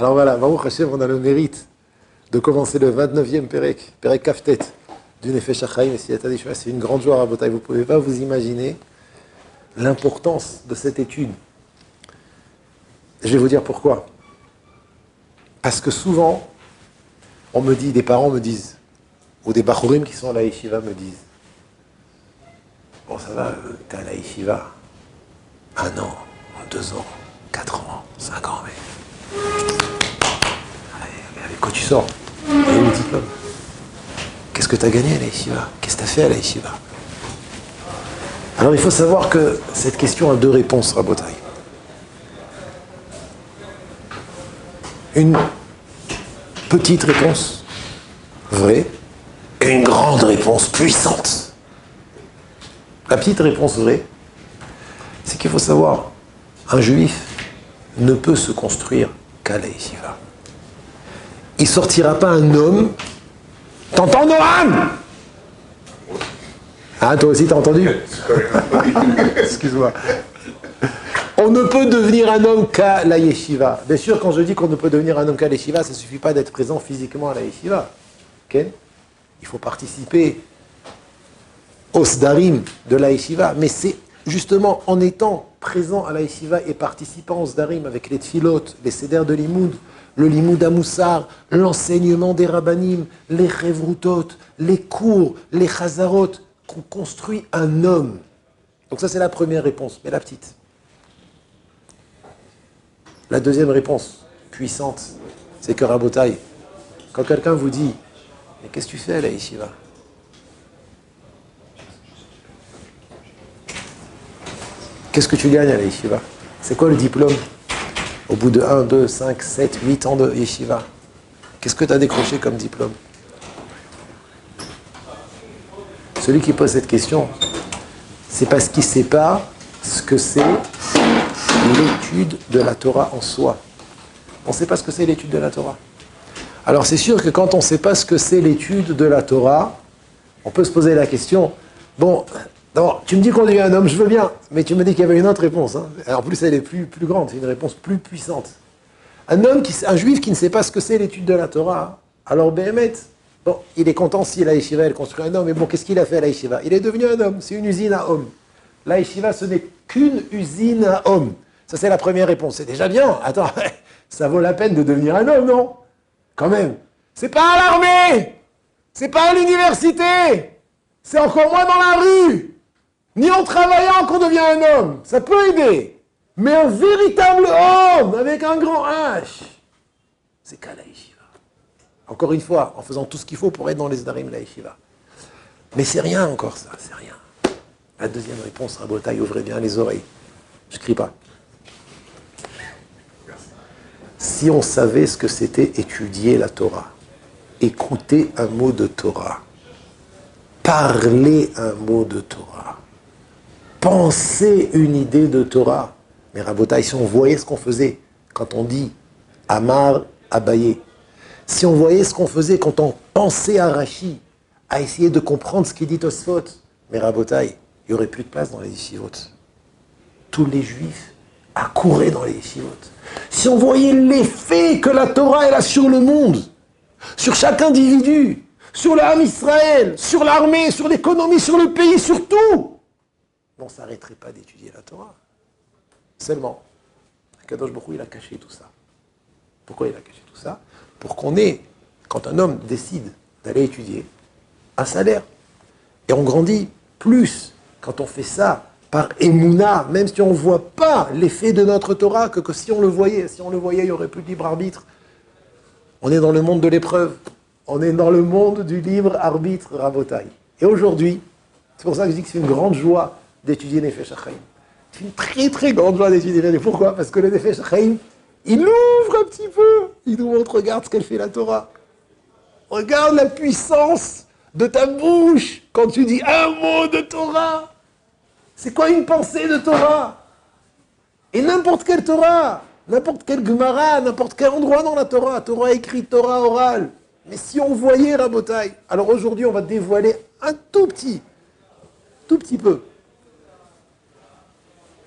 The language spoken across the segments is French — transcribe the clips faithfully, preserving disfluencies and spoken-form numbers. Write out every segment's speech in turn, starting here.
Alors voilà, Baruch Hashem, on a le mérite de commencer le vingt-neuvième Perek, Perek Kaftet, du Nefesh HaChaim et Siyata Dishma. C'est une grande joie, Rabotai. Vous ne pouvez pas vous imaginer l'importance de cette étude. Je vais vous dire pourquoi. Parce que souvent, on me dit, des parents me disent, ou des bachurim qui sont à la yeshiva me disent, bon ça va, t'es à la yeshiva, un an, deux ans, quatre ans, cinq ans, mais... mais avec quoi tu sors? Et où le diplôme? Qu'est-ce que tu as gagné à la yeshiva? Qu'est-ce que tu as fait à la yeshiva? Alors il faut savoir que cette question a deux réponses, Rabotai. Une petite réponse vraie et une grande réponse puissante. La petite réponse vraie, c'est qu'il faut savoir, un juif ne peut se construire qu'à la yeshiva. Il ne sortira pas un homme. T'entends, Noam? Ah, toi aussi, t'as entendu? Excuse-moi. On ne peut devenir un homme qu'à la yeshiva. Bien sûr, quand je dis qu'on ne peut devenir un homme qu'à la yeshiva, ça ne suffit pas d'être présent physiquement à la yeshiva. Okay? Il faut participer au sdarim de la yeshiva. Mais c'est justement en étant présent à la yeshiva et participant au sdarim avec les tfilot, les seder de limoud, le limoud amoussar, l'enseignement des rabbanim, les chevrutot, les cours, les chazarot, qu'on construit un homme. Donc ça c'est la première réponse, mais la petite. La deuxième réponse, puissante, c'est que Rabotai, quand quelqu'un vous dit « Mais qu'est-ce que tu fais à la yeshiva ?» Qu'est-ce que tu gagnes à la yeshiva? C'est quoi le diplôme? Au bout de un, deux, cinq, sept, huit ans de yeshiva, qu'est-ce que tu as décroché comme diplôme? Celui qui pose cette question, c'est parce qu'il ne sait pas ce que c'est l'étude de la Torah en soi. On ne sait pas ce que c'est l'étude de la Torah. Alors c'est sûr que quand on ne sait pas ce que c'est l'étude de la Torah, on peut se poser la question, bon, non, tu me dis qu'on devient un homme, je veux bien, mais tu me dis qu'il y avait une autre réponse. Hein. Alors, en plus, elle est plus, plus grande, c'est une réponse plus puissante. Un homme, qui, un juif qui ne sait pas ce que c'est l'étude de la Torah, alors Béhémet, bon, il est content si la yeshiva, elle construit un homme, mais bon, qu'est-ce qu'il a fait à la yeshiva? Il est devenu un homme, c'est une usine à hommes. La yeshiva, ce n'est qu'une usine à hommes. Ça, c'est la première réponse. C'est déjà bien. Attends, ça vaut la peine de devenir un homme, non? Quand même. C'est pas à l'armée, c'est pas à l'université, c'est encore moins dans la rue. Ni en travaillant qu'on devient un homme. Ça peut aider. Mais un véritable homme, avec un grand H, c'est qu'à la yeshiva. Encore une fois, en faisant tout ce qu'il faut pour être dans les sdarim de la yeshiva. Mais c'est rien encore ça, c'est rien. La deuxième réponse, Rabotai, ouvrez bien les oreilles. Je crie pas. Si on savait ce que c'était étudier la Torah, écouter un mot de Torah, parler un mot de Torah, penser une idée de Torah. Mais Rabotai, si on voyait ce qu'on faisait quand on dit Amar Abaye, si on voyait ce qu'on faisait quand on pensait à Rashi, à essayer de comprendre ce qu'il dit Tosfot, mais Rabotai, il n'y aurait plus de place dans les yeshivot. Tous les juifs accouraient dans les yeshivot. Si on voyait l'effet que la Torah elle a sur le monde, sur chaque individu, sur l'âme Israël, sur l'armée, sur l'économie, sur le pays, sur tout, on ne s'arrêterait pas d'étudier la Torah. Seulement, Kadosh Baruch Hu, il a caché tout ça. Pourquoi il a caché tout ça? Pour qu'on ait, quand un homme décide d'aller étudier, un salaire. Et on grandit plus quand on fait ça par émouna, même si on ne voit pas l'effet de notre Torah, que, que si on le voyait, si on le voyait, il n'y aurait plus de libre arbitre. On est dans le monde de l'épreuve. On est dans le monde du libre arbitre, Rabotai. Et aujourd'hui, c'est pour ça que je dis que c'est une grande joie d'étudier Nefesh HaChaim. C'est une très très grande joie d'étudier Nefesh. Pourquoi? Parce que le Nefesh HaChaim, il ouvre un petit peu. Il nous montre, regarde ce qu'elle fait la Torah. Regarde la puissance de ta bouche quand tu dis un mot de Torah. C'est quoi une pensée de Torah? Et n'importe quelle Torah, n'importe quel Gemara, n'importe quel endroit dans la Torah, Torah écrite, Torah orale. Mais si on voyait Rabotai, alors aujourd'hui on va dévoiler un tout petit, tout petit peu.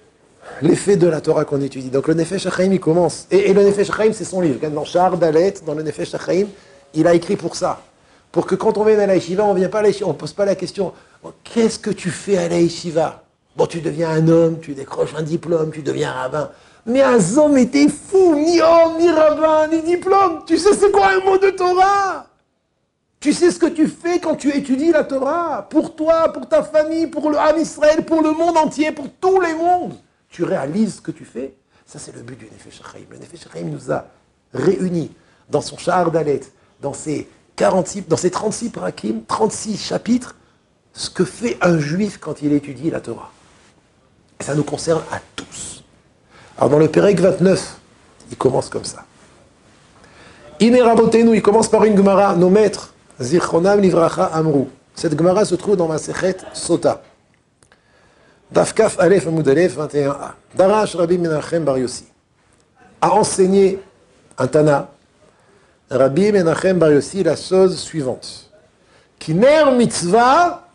l'effet de la Torah qu'on étudie. Donc le Nefesh HaChaim, il commence. Et, et le Nefesh HaChaim, c'est son livre. Dans Shahar Dalet, dans le Nefesh HaChaim, il a écrit pour ça. Pour que quand on vient à la yeshiva, on vient pas à la yeshiva, on ne pose pas la question « Qu'est-ce que tu fais à la yeshiva ?» Bon, tu deviens un homme, tu décroches un diplôme, tu deviens rabbin. Mais un homme était fou, ni homme, ni rabbin, ni diplôme. Tu sais c'est quoi un mot de Torah? Tu sais ce que tu fais quand tu étudies la Torah? Pour toi, pour ta famille, pour le Ham Israël, pour le monde entier, pour tous les mondes. Tu réalises ce que tu fais? Ça, c'est le but du Nefesh HaChaim. Le Nefesh HaChaim nous a réunis dans son Shahar Dalet, dans ses quarante-six, dans ses trente-six prakim, trente-six chapitres, ce que fait un juif quand il étudie la Torah. Et ça nous concerne à tous. Alors dans le Pérec vingt-neuf, il commence comme ça. Ine Rabotenu, il commence par une Gemara, nos maîtres, Zichronam Livracha Amrou. Cette Gemara se trouve dans ma Sechet Sota. Dafkaf Aleph Amud Aleph vingt et un a. Darash Rabbi Menachem Bar Yossi a enseigné un Tana, Rabbi Menachem Bar Yossi, la chose suivante. Kiner mitzvah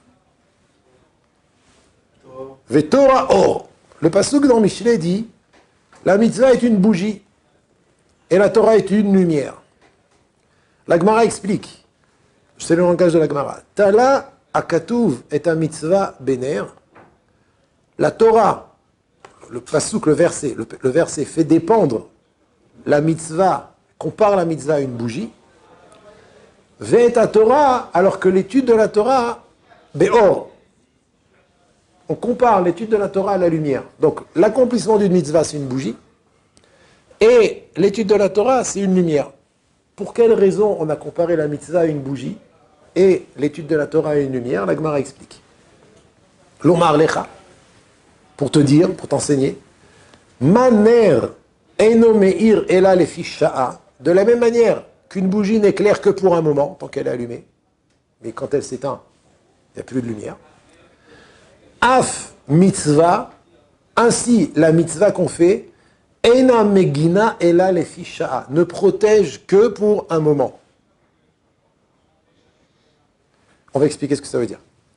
ve'torah or. Le pasuk dans Mishlei dit, la mitzvah est une bougie et la Torah est une lumière. La Gemara explique, c'est le langage de la Gemara. Tala akatuv est un mitzvah bener. La Torah, le pasuk, le verset, le, le verset fait dépendre la mitzvah, compare la mitzvah à une bougie. Ve'et à Torah, alors que l'étude de la Torah, be'or. On compare l'étude de la Torah à la lumière. Donc, l'accomplissement d'une mitzvah, c'est une bougie. Et l'étude de la Torah, c'est une lumière. Pour quelle raison on a comparé la mitzvah à une bougie et l'étude de la Torah à une lumière? La Gemara explique. L'omar lecha, pour te dire, pour t'enseigner, maner eno meir ela lefi sha'a. De la même manière qu'une bougie n'éclaire que pour un moment, tant qu'elle est allumée, mais quand elle s'éteint, il n'y a plus de lumière. Af mitzvah, ainsi la mitzvah qu'on fait, ena megina ela lefi sha'a, ne protège que pour un moment. On va expliquer ce que ça veut dire.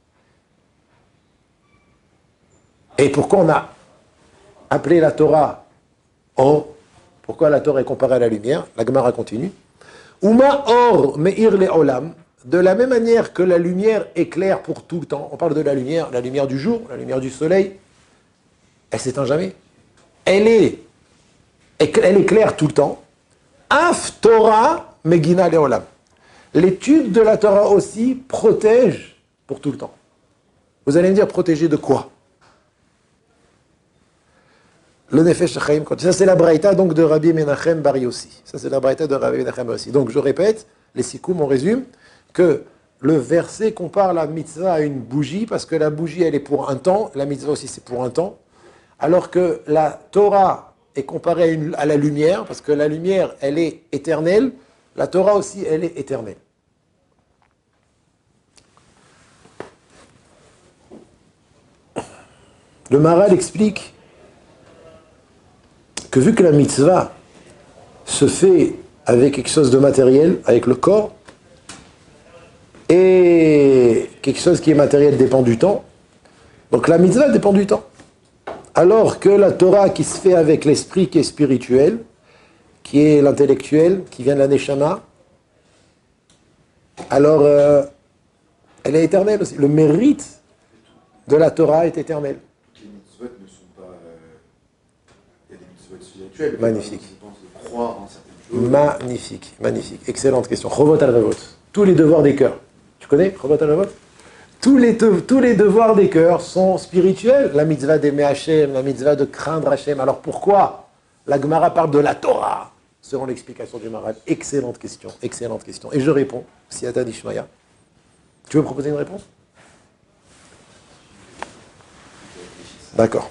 Et pourquoi on a appelé la Torah or? Pourquoi la Torah est comparée à la lumière? La Gemara continue. Uma or meir le'olam. De la même manière que la lumière éclaire pour tout le temps. On parle de la lumière, la lumière du jour, la lumière du soleil. Elle s'éteint jamais. Elle est, elle éclaire tout le temps. Af Torah megina le'olam. L'étude de la Torah aussi protège pour tout le temps. Vous allez me dire, protéger de quoi? Le Nefesh HaChaim, ça c'est la braïta donc de Rabbi Menachem Bar Yossi. Ça c'est la braïta de Rabbi Menachem Bar Yossi. Donc je répète, les sikoum, on résume, que le verset compare la mitzvah à une bougie, parce que la bougie elle est pour un temps, la mitzvah aussi c'est pour un temps, alors que la Torah est comparée à, une, à la lumière, parce que la lumière elle est éternelle, la Torah aussi elle est éternelle. Le Maharal explique que vu que la mitzvah se fait avec quelque chose de matériel, avec le corps, et quelque chose qui est matériel dépend du temps, donc la mitzvah dépend du temps. Alors que la Torah qui se fait avec l'esprit qui est spirituel, qui est l'intellectuel, qui vient de la Neshama, alors euh, elle est éternelle aussi. Le mérite de la Torah est éternel. Les mitzvot ne sont pas... Euh... Il y a des mitzvot spirituels. Magnifique. Je pense de croire en certaines choses. Magnifique, magnifique. Excellente question. Chovot al-Ravot. Tous les devoirs des cœurs. Tu connais Chovot al-Ravot? Tous les, tous les devoirs des cœurs sont spirituels. La mitzvah d'aimer Hachem, la mitzvah de craindre Hachem. Alors pourquoi la Gemara parle de la Torah selon l'explication du Maharal? Excellente question, excellente question. Et je réponds, Siyata Dishmaya. Tu veux proposer une réponse? D'accord.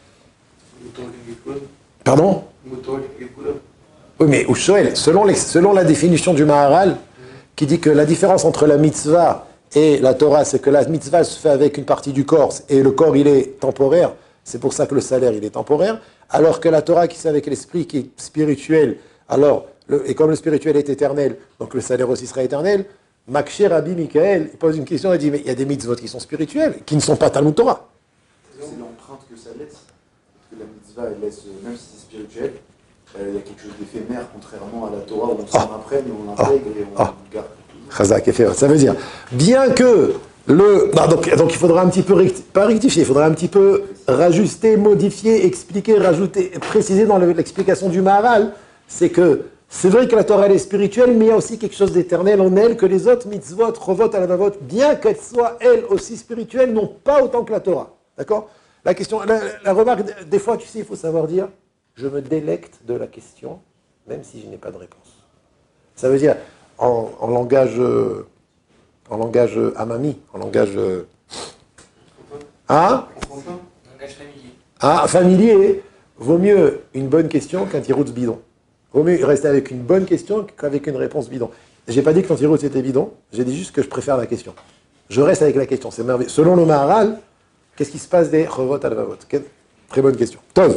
Pardon? Oui, mais Ushoel, selon, les, selon la définition du Maharal, qui dit que la différence entre la mitzvah et la Torah, c'est que la mitzvah se fait avec une partie du corps, et le corps, il est temporaire, c'est pour ça que le salaire, il est temporaire, alors que la Torah qui se fait avec l'esprit, qui est spirituel, alors, le, et comme le spirituel est éternel, donc le salaire aussi sera éternel, Makshé Rabbi Mikaël, il pose une question, il dit, mais il y a des mitzvot qui sont spirituels, qui ne sont pas Talmud Torah. C'est l'empreinte que ça laisse. Que la mitzvah mitzvah, elle laisse, euh, même si c'est spirituel, euh, il y a quelque chose d'éphémère, contrairement à la Torah où on s'en Ah. apprenne, on l'intègre et on Ah. garde. Chazak, Efer. Ça veut dire, bien que le... Non, donc, donc il faudra un petit peu, recti... pas rectifier, il faudra un petit peu rajuster, modifier, expliquer, rajouter, préciser dans le- l'explication du Maharal, c'est que c'est vrai que la Torah elle est spirituelle, mais il y a aussi quelque chose d'éternel en elle, que les autres mitzvot, chovot, alavavot, bien qu'elles soient elles aussi spirituelles, n'ont pas autant que la Torah. D'accord? La question, la, la remarque, des fois, tu sais, il faut savoir dire, je me délecte de la question, même si je n'ai pas de réponse. Ça veut dire, en, en langage, euh, en langage euh, amami, en langage, euh, hein? Langage familier. Ah, familier, vaut mieux une bonne question qu'un tiroute bidon. Vaut mieux rester avec une bonne question qu'avec une réponse bidon. J'ai pas dit que ton tiroute c'était bidon, j'ai dit juste que je préfère la question. Je reste avec la question, c'est merveilleux. Selon le Maharal, qu'est-ce qui se passe des chovot al vavot? Très bonne question. Tov.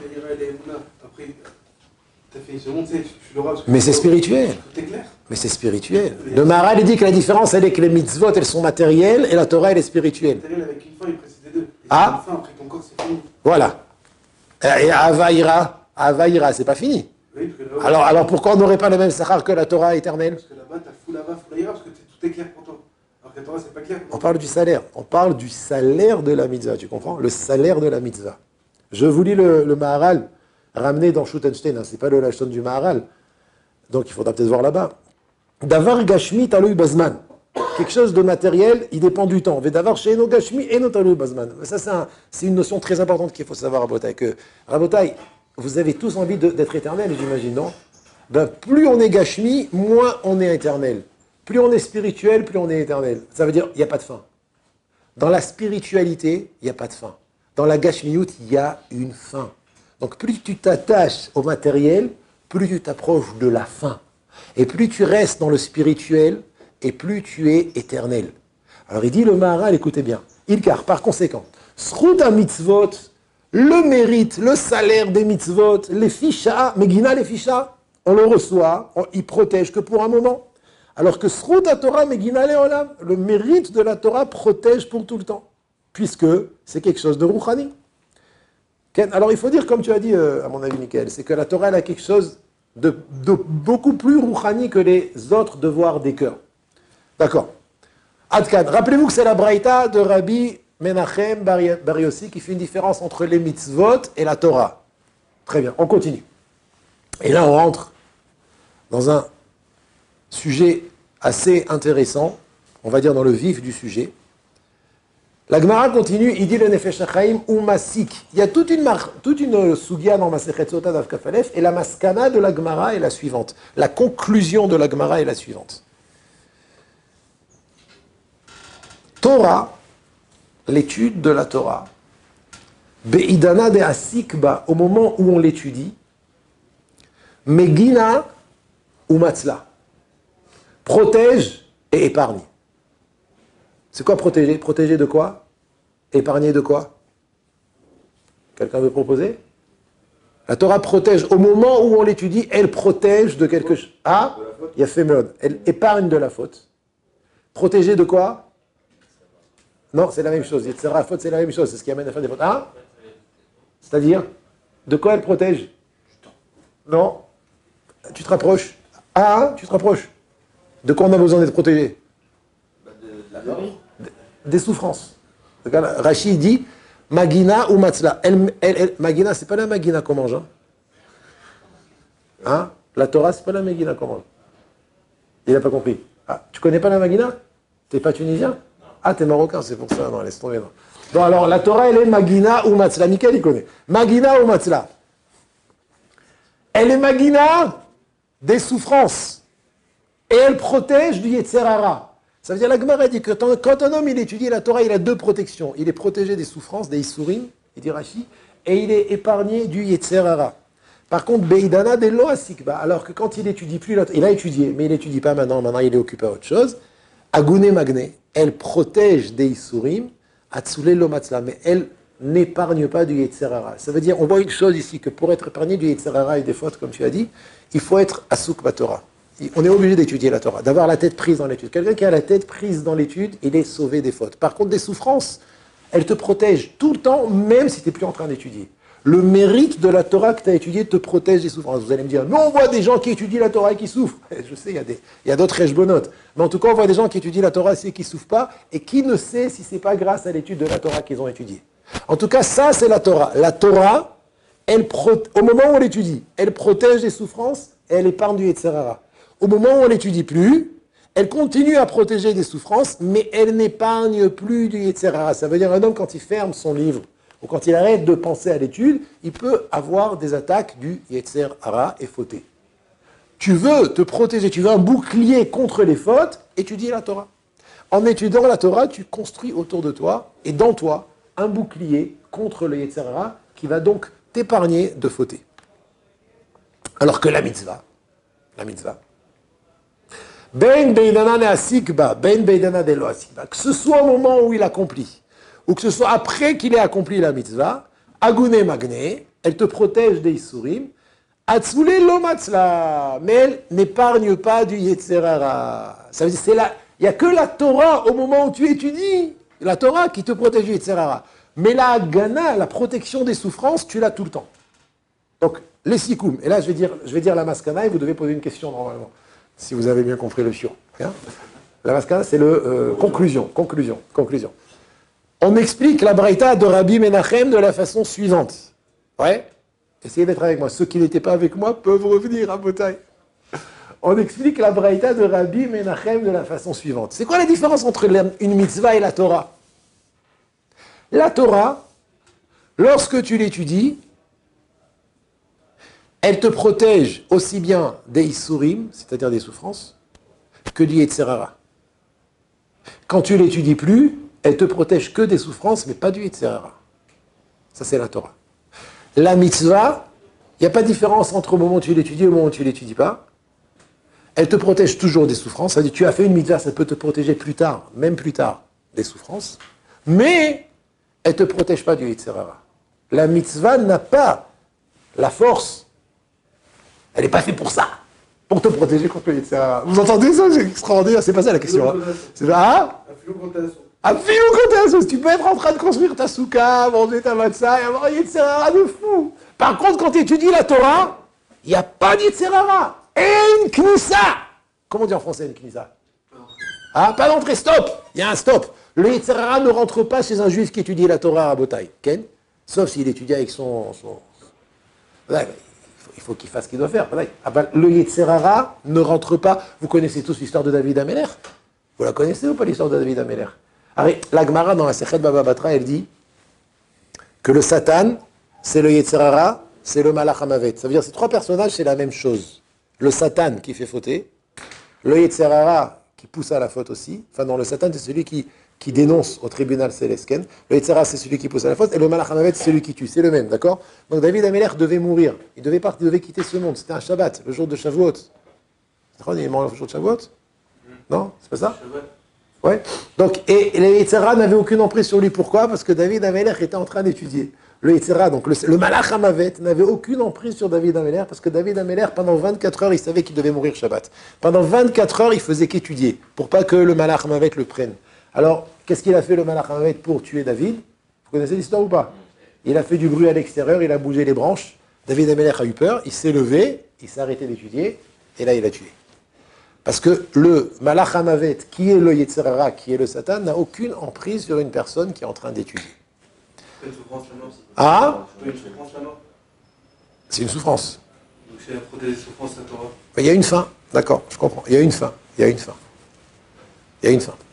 Mais c'est spirituel. Mais c'est spirituel. Le Maharal il dit que la différence elle est que les mitzvot elles sont matérielles et la Torah elle est spirituelle. Avec une fin, il précise des deux. Et Ah. une fin, après ton corps, c'est fini. Voilà. Et Avaïra, Avaïra, c'est pas fini. Oui, parce que là, Alors, alors pourquoi on n'aurait pas le même sachar que la Torah éternelle? Parce que là-bas, t'as fou là-bas, fou là-bas, parce que tout est clair pour toi. Alors que la Torah, c'est pas clair. On parle du salaire. On parle du salaire de la mitzvah, tu comprends? Le salaire de la mitzvah. Je vous lis le, le Maharal, ramené dans Schuttenstein, hein, c'est pas le Lashon du Maharal. Donc il faudra peut-être voir là-bas. Davar Gashmi Taloui Bazman. Quelque chose de matériel, il dépend du temps. Vedavar Sheino Gashmi Eno Taloui Bazman. Ça, c'est, un, c'est une notion très importante qu'il faut savoir, Rabotai. Que, Rabotai, vous avez tous envie de, d'être éternel, j'imagine, non? Ben, plus on est Gashmi, moins on est éternel. Plus on est spirituel, plus on est éternel. Ça veut dire qu'il n'y a pas de fin. Dans la spiritualité, il n'y a pas de fin. Dans la Gashmiyut, il y a une fin. Donc plus tu t'attaches au matériel, plus tu t'approches de la fin. Et plus tu restes dans le spirituel, et plus tu es éternel. Alors il dit le Maharal, écoutez bien, Ilkar, par conséquent, Sruta mitzvot, le mérite, le salaire des mitzvot, les ficha, Megina les ficha, on le reçoit, on, il protège que pour un moment. Alors que Sruta Torah, Megina le olam, le mérite de la Torah protège pour tout le temps, puisque c'est quelque chose de rouchani. Alors il faut dire, comme tu as dit, euh, à mon avis, Michael, c'est que la Torah elle a quelque chose de, de beaucoup plus rouchani que les autres devoirs des cœurs. D'accord. Adkan, rappelez-vous que c'est la braïta de Rabbi Menachem Bar Bar Yossi qui fait une différence entre les mitzvot et la Torah. Très bien, on continue. Et là, on rentre dans un sujet assez intéressant, on va dire dans le vif du sujet. La Gemara continue, il dit le Nefesh HaChaim ou Masik. Il y a toute une, mar- toute une sugia dans Masechet Sota d'Av Kaf Alef, et la maskana de la Gemara est la suivante. La conclusion de la Gemara est la suivante. Torah, l'étude de la Torah, Be'idana de Asikba, au moment où on l'étudie, Megina ou Matzla, protège et épargne. C'est quoi protéger? Protéger de quoi? Épargner de quoi? Quelqu'un veut proposer? La Torah protège, au moment où on l'étudie, elle protège de quelque chose. Ah, il y a fait mode. Elle épargne de la faute. Protéger de quoi? Non, c'est la même chose. La faute, c'est la même chose. C'est ce qui amène à faire des fautes. Ah? C'est-à-dire, de quoi elle protège? Non. Tu te rapproches. Ah, tu te rapproches. De quoi on a besoin d'être protégé? Des souffrances. Rachid dit Magina ou Matzla. Elle, elle, elle, Magina, c'est pas la Magina qu'on mange. Hein? Hein? La Torah, c'est pas la Magina qu'on mange. Il n'a pas compris. Ah, tu connais pas la Magina? T'es pas tunisien? Ah, t'es marocain, c'est pour ça. Non, laisse tomber. Non. Bon, alors, la Torah, elle est Magina ou Matzla. Michael, il connaît. Magina ou Matzla. Elle est Magina des souffrances. Et elle protège du Yetzer Hara. Ça veut dire, la Gemara dit que quand un homme il étudie la Torah, il a deux protections. Il est protégé des souffrances, des Issourim, il dit Rashi, et il est épargné du Yetzer Hara. Par contre, Beidana de lo asikba, alors que quand il étudie plus, il a étudié, mais il n'étudie pas maintenant, maintenant il est occupé à autre chose. Agune Magne, elle protège des Issourim, Atsule lo matzla, mais elle n'épargne pas du Yetzer Hara. Ça veut dire, on voit une chose ici, que pour être épargné du Yetzer Hara et des fautes, comme tu as dit, il faut être Asuk Batorah. On est obligé d'étudier la Torah, d'avoir la tête prise dans l'étude. Quelqu'un qui a la tête prise dans l'étude, il est sauvé des fautes. Par contre, des souffrances, elles te protègent tout le temps, même si tu n'es plus en train d'étudier. Le mérite de la Torah que tu as étudiée te protège des souffrances. Vous allez me dire, nous on voit des gens qui étudient la Torah et qui souffrent. Je sais, il y a, des, il y a d'autres Rejbonot. Mais en tout cas, on voit des gens qui étudient la Torah et qui ne souffrent pas. Et qui ne sait si ce n'est pas grâce à l'étude de la Torah qu'ils ont étudiée. En tout cas, ça c'est la Torah. La Torah, elle prote... au moment où on l'étudie, elle protège des souffrances et elle épargne du Yetzer Hara. Au moment où on ne l'étudie plus, elle continue à protéger des souffrances, mais elle n'épargne plus du Yetzer Hara. Ça veut dire un homme, quand il ferme son livre, ou quand il arrête de penser à l'étude, il peut avoir des attaques du Yetzer Hara et fauter. Tu veux te protéger, tu veux un bouclier contre les fautes, étudie la Torah. En étudiant la Torah, tu construis autour de toi, et dans toi, un bouclier contre le Yetzer Hara, qui va donc t'épargner de fauter. Alors que la mitzvah, la mitzvah, Ben beidana ne asikba, ben beidana de lo asikba, que ce soit au moment où il accomplit, ou que ce soit après qu'il ait accompli la mitzvah, agune magne, elle te protège des isurim, atzule lo matzla, mais elle n'épargne pas du Yetzer Hara. Ça veut dire, c'est là, il n'y a que la Torah au moment où tu étudies, la Torah qui te protège du Yetzer Hara. Mais la Hagana, la protection des souffrances, tu l'as tout le temps. Donc, les sikoum, et là je vais dire, je vais dire la maskana et vous devez poser une question normalement, si vous avez bien compris le shiur. Hein, la maskana, c'est le euh, conclusion, conclusion, conclusion. On explique la braïta de Rabbi Menachem de la façon suivante. Ouais. Essayez d'être avec moi. Ceux qui n'étaient pas avec moi peuvent revenir à Botaï. On explique la braïta de Rabbi Menachem de la façon suivante. C'est quoi la différence entre une mitzvah et la Torah? La Torah, lorsque tu l'étudies, elle te protège aussi bien des isurim, c'est-à-dire des souffrances, que du Yetzer Hara. Quand tu l'étudies plus, elle te protège que des souffrances, mais pas du Yetzer Hara. Ça, c'est la Torah. La mitzvah, il n'y a pas de différence entre le moment où tu l'étudies et le moment où tu ne l'étudies pas. Elle te protège toujours des souffrances. C'est-à-dire, tu as fait une mitzvah, ça peut te protéger plus tard, même plus tard, des souffrances. Mais elle ne te protège pas du Yetzer Hara. La mitzvah n'a pas la force. Elle n'est pas faite pour ça, pour te protéger contre le Yetzer Hara. Vous entendez ça? C'est extraordinaire. C'est pas ça la question. Hein. C'est ah Un philo-contagion. Tu peux être en train de construire ta souka, manger ta matzah et avoir un Yetzer Hara de fou. Par contre, quand tu étudies la Torah, il n'y a pas de Yetzer Hara. Et une knissa. Comment on dit en français une knissa? Ah, pas d'entrée, stop. Il y a un stop. Le Yetzer Hara ne rentre pas chez un juif qui étudie la Torah à Botaï. Ken? Sauf s'il étudie avec son... son... Ouais, il faut qu'il fasse ce qu'il doit faire. Le Yetzer Hara ne rentre pas. Vous connaissez tous l'histoire de David Améler? Vous la connaissez ou pas l'histoire de David Améler? La Gemara dans la Sechet Baba Batra, elle dit que le Satan, c'est le Yetzer Hara, c'est le Malach Hamavet. Ça veut dire que ces trois personnages, c'est la même chose. Le Satan qui fait fauter, le Yetzer Hara qui pousse à la faute aussi. Enfin non, le Satan, c'est celui qui, qui dénonce au tribunal céleste. Le Yetzer Hara, c'est celui qui pousse à la faute. Et le Malach Hamavet, c'est celui qui tue. C'est le même, d'accord? Donc David Améler devait mourir. Il devait partir, il devait quitter ce monde. C'était un Shabbat, le jour de Shavuot. Il est mort le jour de Shavuot? Non? C'est pas ça? Ouais. Donc, et, et le Yetzer Hara n'avait aucune emprise sur lui. Pourquoi? Parce que David Améler était en train d'étudier. Le Yetzer Hara, donc le, le Malach Hamavet, n'avait aucune emprise sur David Améler, parce que David Améler, pendant vingt-quatre heures, il savait qu'il devait mourir Shabbat. Pendant vingt-quatre heures, il faisait qu'étudier, pour pas que le Malach Hamavet le prenne. Alors, qu'est-ce qu'il a fait le Malach Hamavet pour tuer David? Vous connaissez l'histoire ou pas? Il a fait du bruit à l'extérieur, il a bougé les branches. David Améler a eu peur, il s'est levé, il s'est arrêté d'étudier, et là, il a tué. Parce que le Malach Hamavet, qui est le Yetzer Hara, qui est le Satan, n'a aucune emprise sur une personne qui est en train d'étudier. C'est une souffrance la mort. Ah? C'est une souffrance la mort. C'est une souffrance. Donc c'est la protéger des souffrances la Torah. Il y a une fin, d'accord, je comprends. Il y a une fin, il y a une fin. Il y a une fin.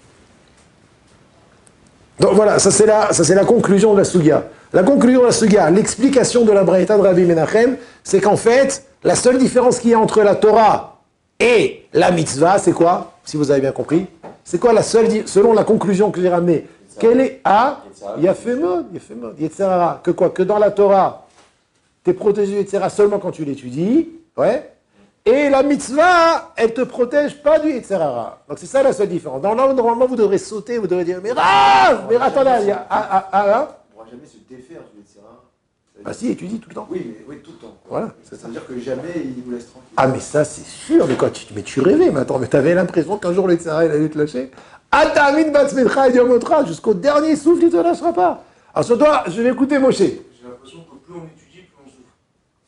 Donc voilà, ça c'est la, ça c'est la conclusion de la Sugia. La conclusion de la Sugia, l'explication de la Braïta de Rabbi Menachem, c'est qu'en fait, la seule différence qu'il y a entre la Torah et la mitzvah, c'est quoi? Si vous avez bien compris. C'est quoi la seule, selon la conclusion que j'ai ramenée? Quelle est A? Yafemod, Yafemod, Yetzer Hara. Que quoi? Que dans la Torah, tu es protégé du Yetzer Hara seulement quand tu l'étudies. Ouais. Et la mitzvah, elle ne te protège pas du Yetzer Hara. Donc c'est ça la seule différence. Normalement, vous devrez sauter, vous devrez dire, mais Rav, mais attendez, il y a... Ah, ah, ah, là. On ne pourra jamais se défaire du Yetzer Hara. Ah si, étudie tout le temps. Oui, mais oui, tout le temps. Voilà. Ça veut dire que jamais il vous laisse tranquille. Ah mais ça c'est sûr, mais quoi, tu, mais tu rêvais, mais attends, mais t'avais l'impression qu'un jour le Yetzer Hara il allait te lâcher. Atamin batzmetra et diamotra, jusqu'au dernier souffle il ne te lâchera pas. Alors sur toi, je vais écouter Moshe. J'ai l'impression que plus on étudie, plus on souffre.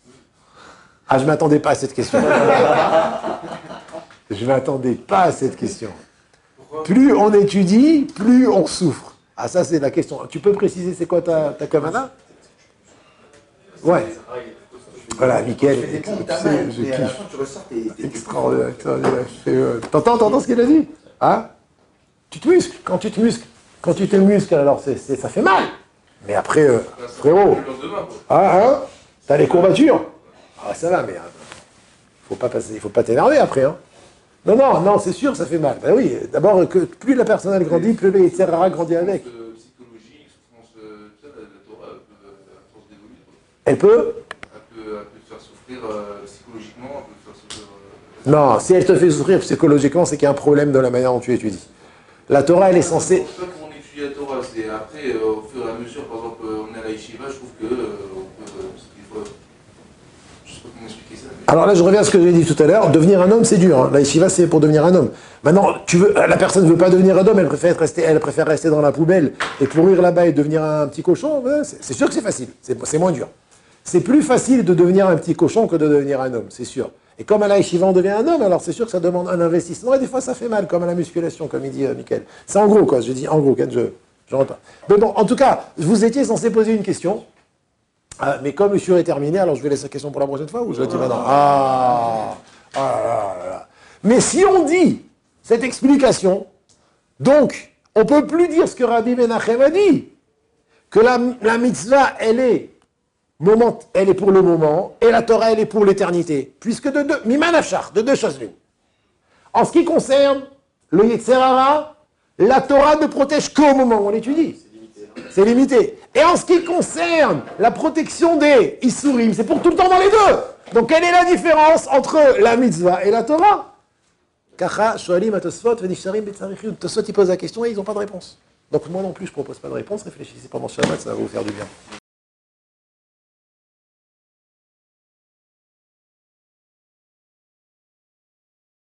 Ah, je ne m'attendais pas à cette question. Je ne m'attendais pas à cette question. Pourquoi? Plus on étudie, plus on souffre. Ah, ça, c'est la question. Tu peux préciser, c'est quoi ta, ta kavana? Ouais. Voilà, Mickaël. Je fais des ex- ponts de ta tu main, sais, je et à la kiffe. fin, tu ressors tes... tes- Extraordinaire, extraordinaire. Je fais, euh, T'entends, t'entends ce qu'il a dit? Hein? Tu te muscles. Quand tu te muscles, quand tu te muscles, alors c'est, c'est- ça fait mal. Mais après, euh, frérot, Le lendemain, quoi. ah, hein? T'as les courbatures? Ah, ça va, mais euh, faut pas passer, il faut pas t'énerver après, hein? Non, non, non, c'est sûr, ça fait mal. Ben oui, d'abord, que plus la personne elle grandit, plus le Yetzer Hara grandit avec. Souffrance euh, psychologique, souffrance, euh, tout ça, la, la Torah, elle peut, euh, à force d'évoluer, quoi. Elle peut? Elle peut, elle peut te faire souffrir euh, psychologiquement, elle peut te faire souffrir... euh, Non, si elle te fait souffrir psychologiquement, c'est qu'il y a un problème de la manière dont tu étudies. La Torah, elle est censée... C'est pas pour on étudie la Torah, c'est après, euh, au fur et à mesure, par exemple, euh, on est à la yeshiva, je trouve que euh, on peut, euh, parce que des fois, je sais pas comment expliquer ça, mais... Alors là, je reviens à ce que j'ai dit tout à l'heure. Devenir un homme, c'est dur. Hein. La yeshiva, c'est pour devenir un homme. Maintenant, tu veux, la personne ne veut pas devenir un homme, elle préfère rester, elle préfère rester dans la poubelle et pourrir là-bas et devenir un petit cochon. Ouais, c'est, c'est sûr que c'est facile. C'est, c'est moins dur. C'est plus facile de devenir un petit cochon que de devenir un homme, c'est sûr. Et comme à la yeshiva, on devient un homme, alors c'est sûr que ça demande un investissement et des fois, ça fait mal, comme à la musculation, comme il dit euh, Mickaël. C'est en gros, quoi. Je dis en gros, quand je, je rentre pas. Mais bon, en tout cas, vous étiez censé poser une question. Ah, mais comme le sur est terminé, alors je vais laisser la question pour la prochaine fois ou je la dis maintenant? Ah, ah là là là là. Mais si on dit cette explication, donc on ne peut plus dire ce que Rabbi Menachem a dit, que la, la mitzvah, elle est, moment, elle est pour le moment, et la Torah, elle est pour l'éternité. Puisque de deux, Miman Afshar, de deux choses l'une. En ce qui concerne le Yetzer Hara, la Torah ne protège qu'au moment où on l'étudie. C'est limité. Et en ce qui concerne la protection des Issourim, c'est pour tout le temps dans les deux. Donc quelle est la différence entre la mitzvah et la Torah? Kacha, Shoalim, Atosfot, Venisharim, Betzarichut. Tosfot, ils posent la question et ils n'ont pas de réponse. Donc moi non plus, je ne propose pas de réponse. Réfléchissez pendant Shabbat, ça va vous faire du bien.